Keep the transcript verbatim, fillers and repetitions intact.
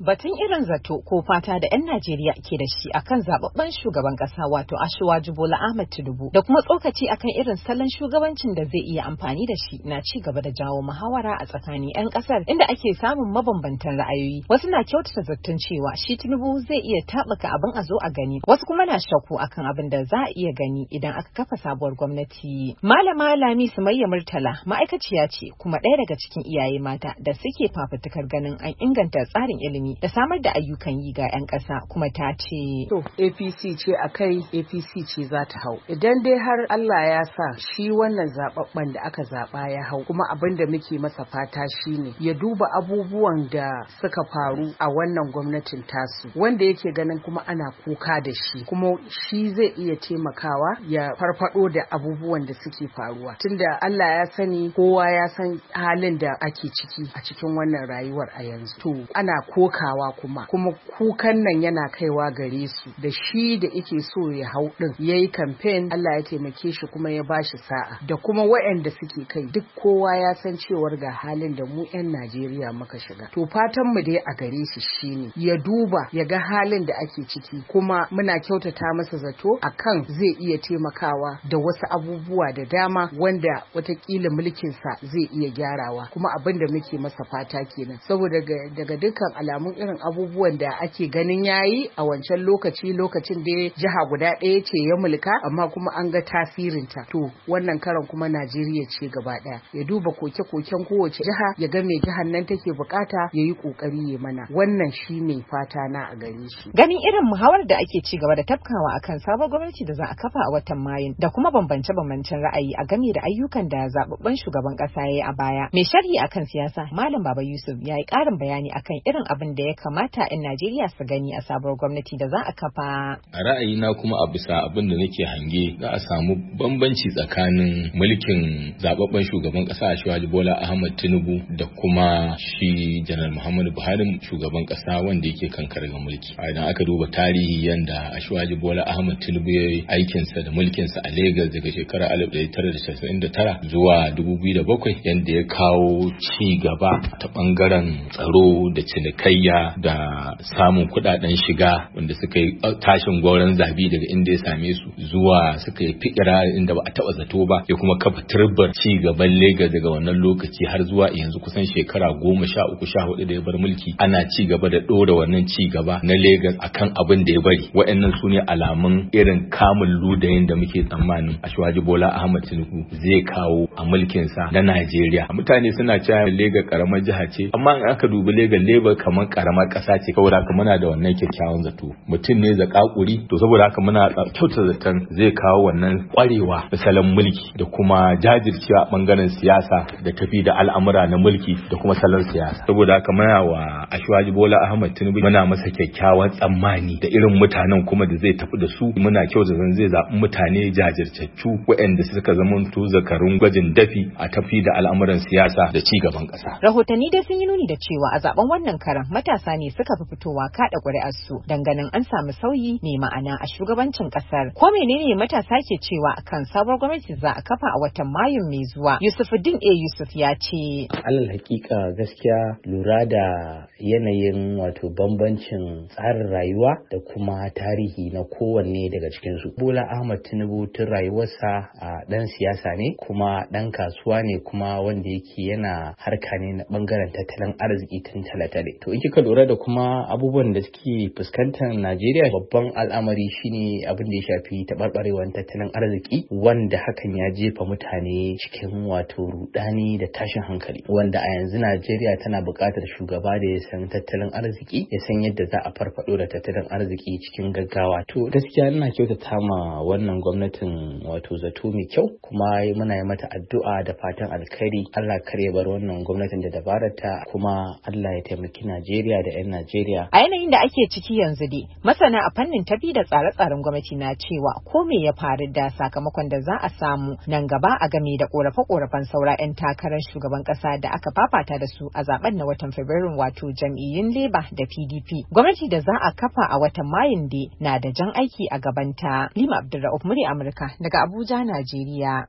Batun irin zato ko fata da 'yan Najeriya ke da shi akan zababben shugaban kasa wato Asiwaju Bola Ahmed Tinubu da kuma tsokaci akan irin salon shugabancin da zai iya amfani da shi na ci gaba da jawo muhawara a tsakanin 'yan kasar inda ake samun mabambantan ra'ayoyi. Wasu na kyautata zaton cewa shi Tinubu zai iya taɓuka abin a zo a gani, wasu kuma na shakku akan abin da za a iya gani idan aka kafa sabuwar gwamnati. Malama Lami Sumayya Murtala ma'aikaciya ce kuma ɗaya daga cikin iyaye mata da suke fafutukar ganin an inganta tsarin ilimi da samar da ayyukan yi ga 'yan ƙasa, kuma ta ce to A P C ce a kai, A P C ce za ta hau idan dai har Allah ya sa shi wannan zababben da aka zaba ya hau. Kuma abin da muke masa fata shine ya duba abubuwan da suka faru a wannan gwamnatin tasu wanda yake ganin kuma ana kuka da shi, kuma shi zai iya taimakawa ya farfado da abubuwan da suke faruwa, tunda Allah ya sani kowa ya san halin da ake ciki a cikin wannan rayuwar a yanzu. To ana kokawa kuma kuma kukan nan yana kaiwa gare su da shi da yake so ya hau din yayi campaign, Allah ya taimake shi kuma ya bashi sa'a, da kuma waɗanda suke kai duk kowa ya san cewar ga halin da mu 'yan Najeriya muka shiga. To fatan mu dai a gare shi shine ya duba ya ga halin da ake ciki, kuma muna kyautata masa zato akan zai iya taimakawa da wasu abubuwa da dama wanda watakila mulkinsa zai iya gyarawa, kuma abin da muke masa fata kenan, saboda daga dukkan alamun irin abubuwan da ake ganin yayi a wancan lokaci lokacin da jiha guda ɗaya ce ya mulka amma kuma an ga tasirinta. To wannan karan kuma Najeriya ce gaba ɗaya, ya duba koke-koken kowace jiha ya ga me jihar nan take bukata ya yi kokari ya mana. Wannan shine fata na a gare shi. Ganin irin muhawar da ake ci gaba da tafkawa akan sabon gwamnati da za a kafa a watan Mayu da kuma bambance-bambancen ra'ayi a game da ayyukan da zababben shugaban kasa ya yi a baya, mai sharhi akan siyasa Malam Baba Yusuf ya yi ƙarin bayani akan irin abin da ya kamata 'yan Najeriya su gani a sabuwar gwamnati da za a kafa. A ra'ayina kuma a bisa abin da nake hange za a samu bambanci tsakanin mulkin zababben shugaban kasa Asiwaju Bola Ahmed Tinubu da kuma shi Janar Muhammadu Buhari shugaban kasa wanda yake kan karagar mulki. Idan aka duba tarihi yanda Asiwaju Bola Ahmed Tinubu ya yi aikinsa da mulkinsa a Lagos daga shekarar alif ɗari tara da casa'in da tara zuwa dubu biyu da bakwai, yanda ya kawo ci gaba ta bangaren tsaro da cinikayya da samun kudaden shiga wanda suka yi tashin gwauron zabi daga inda ya same su zuwa suka yi fikira inda ba a taba zato ba, ya kuma kafa turbar ci gaban Lagos daga wannan lokaci har zuwa yanzu kusan shekara goma sha uku sha hudu da ya bar mulki. Ana ci gaba da dora wannan ci gaba na Lagos akan abin da ya bari. Waɗannan su ne alamun irin kamun ludayin da muke tsammanin Asiwaju Bola Ahmed Tinubu zai kawo a mulkinsa na Najeriya. Mutane suna cewa Lagos karamar jiha ce, amma in aka dubi Lagos Lagos kamar karamar ƙasa ce, saboda haka muna da wannan kyakkyawan zato. Mutum ne zakakuri, to saboda haka muna kyautar zaton zai kawo wannan kwarewa da salon mulki da kuma jajircewa a bangaren siyasa da tafi da al'amura na mulki da kuma salon siyasa. Saboda haka muna wa Asiwaju Bola Ahmed Tinubu muna masa kyakkyawan tsammani da irin mutanen kuma da zai tafi da su. Muna kyautar zaton zai zaɓi mutane jajirtattu waɗanda suka zamanto zakarun gwajin dafi a tafi da al'amuran siyasa da ci gaban ƙasa. Rahotanni dai sun yi nuni da cewa a zaben wannan karan matasa ne suka fi fitowa kada ƙuri'arsu danganin an samu sauyi mai ma'ana a shugabancin ƙasar. Ko menene matasa ke cewa akan sabuwar gwamnati za a kafa a watan Mayu mai zuwa? Yusufuddin A Yusuf ya ce alal hakika gaskiya lura da yanayin wato bambancin tsarin rayuwa da kuma tarihi na kowanne daga cikin su. Bola Ahmed Tinubu tun rayuwarsa a dan siyasa ne kuma dan kasuwa ne kuma wanda yake yana harka ne na bangaren tattalin arziki tun talatale. To in kika lura da kuma abubuwan da suke fuskantar Najeriya, babban al'amari shine abin da ya shafi taɓarɓarewar tattalin arziki, wanda hakan ya jefa mutane cikin wato rudani da tashin hankali, wanda a yanzu Najeriya tana buƙatar shugaba da ya san tattalin arziki, ya san yadda za a farfado da tattalin arziki cikin gaggawa. To gaskiya ina kyautata ma wannan gwamnatin wato zato mai kyau, kuma muna yi mata addu'a da fatan alkhairi. Allah kar ya bar wannan gwamnatin da dabararta, kuma Allah ya taimaki Najeriya da 'yan Najeriya. A yanayin da ake ciki yanzu dai, masana a fannin tafi da tsare-tsaren gwamnati na cewa ko me ya faru da sakamakon da za a samu nan gaba a game da korafe-korafen saura 'yan takarar shugaban kasa da aka fafata da su a zaben na watan Fabrairu, wato jam'iyyun Labour da P D P. Gwamnati da za a kafa a watan Mayun dai na da jan aiki a gabanta. Lima Abdulrahman, murya Amurka daga Abuja, Najeriya.